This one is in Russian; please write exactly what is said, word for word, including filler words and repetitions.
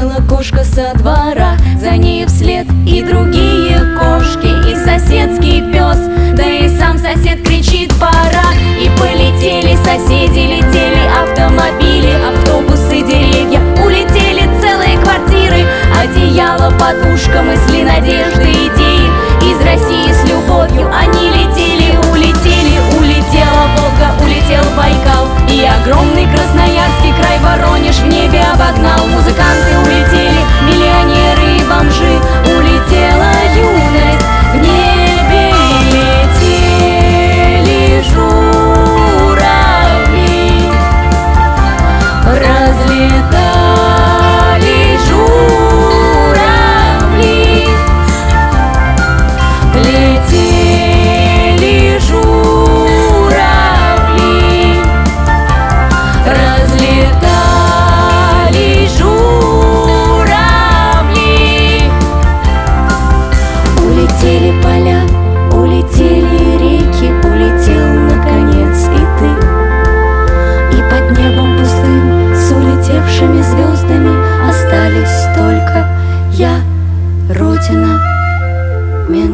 Улетела кошка со двора, за ней вслед и другие кошки, и соседский пес, да и сам сосед кричит: пора! И полетели соседи, летели автомобили, автобусы, деревья, улетели целые квартиры, одеяло, подушка, мысли, надежды, идеи. Из России с любовью они летели, улетели. Улетела Волга, улетел Байкал, и огромный Красноярский край Воронеж в небе обогнал. Музыканты улетели, миллионеры и бомжи, улетела юность в небе, летели журавли, разлетали журавли, летели журавли, разлетали журавли. Улетели поля, улетели реки, улетел наконец и ты. И под небом пустым с улетевшими звездами остались только я, Родина, Мин.